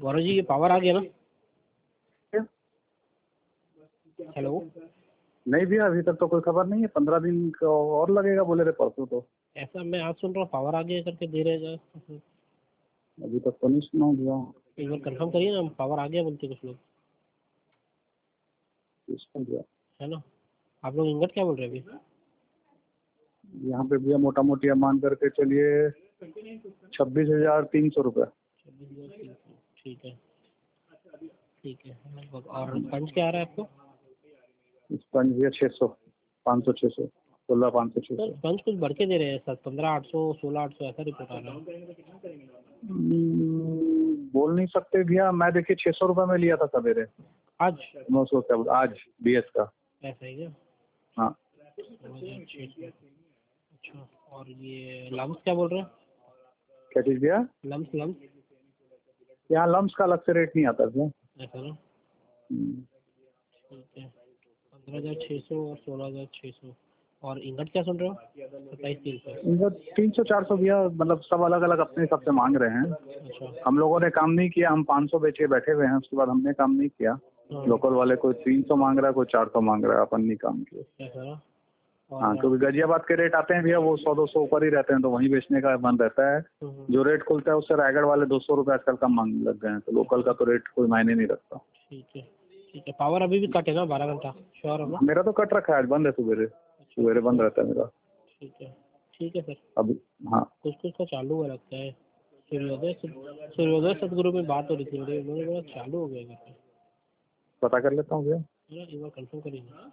गौरव जी ये पावर आ गया ना? हेलो। नहीं भैया अभी तक तो कोई खबर नहीं है, 15 दिन का और लगेगा बोले रहे परसों तो। ऐसा मैं आज सुन रहा हूँ पावर आ गया करके दे रहे हैं। अभी तक तो नहीं सुना हूँ भैया। एक बार कंफर्म करिए ना, पावर आ गया बोलते कुछ लोग, भैया है ना? आप लोग इंगट क्या बोल रहे हैं अभी? यहाँ पे भैया मोटा मोटी मान करके चलिए 26,300 रुपये। 26,300, ठीक है ठीक है। और पंच क्या आ रहा है आपको? पंच भैया 600, 500, 600, 16, 500, 600। सर पंच कुछ बढ़ के दे रहे हैं सर, 15,800, 16,800 ऐसा रिपोर्ट आ रहा है। बोल नहीं सकते भैया, मैं देखिए 600 रुपये में लिया था सवेरे। आज 900 का आज BS का। ऐसा ही क्या? हाँ। अच्छा, और ये लम्स क्या बोल रहे हैं? क्या चीज़ भैया? लम्स लम्स यहाँ लम्स का अलग से रेट नहीं आता भैया। ऐसा ना? ठीक है, 15,600 और 16,600। और इंगट क्या सुन रहे हो? 27,300। इंगट 300-400 भैया, मतलब सब अलग अलग अपने हिसाब से मांग रहे हैं। अच्छा। हम लोगों ने काम नहीं किया, हम 500 बेच के बैठे हुए हैं, उसके बाद हमने काम नहीं किया। लोकल वाले कोई 300 मांग रहा है, कोई 400 मांग रहा है, अपन नहीं काम किया। ऐसा ना? हाँ, क्योंकि गाजियाबाद के रेट आते हैं भैया वो 100-200 ऊपर ही रहते हैं, तो वहीं बेचने का मन रहता है। जो रेट खुलता है उससे रायगढ़ वाले 200 रुपये आजकल कम मांगने लग गए हैं, तो लोकल का तो रेट कोई मायने नहीं रखता। ठीक है ठीक है। पावर अभी भी कट है ना 12 घंटा? श्योर हो ना? मेरा तो कट रखा है, आज बंद है, सवेरे बंद रहता है मेरा। ठीक है सर। अभी हाँ कुछ कुछ का चालू हुआ लगता है। सूर्योदय सदगुरु में बात हो रही थी, उन्होंने बोला चालू हो गया करके। पता कर लेता हूँ भैया। है ना, एक बार कंफर्म करिए।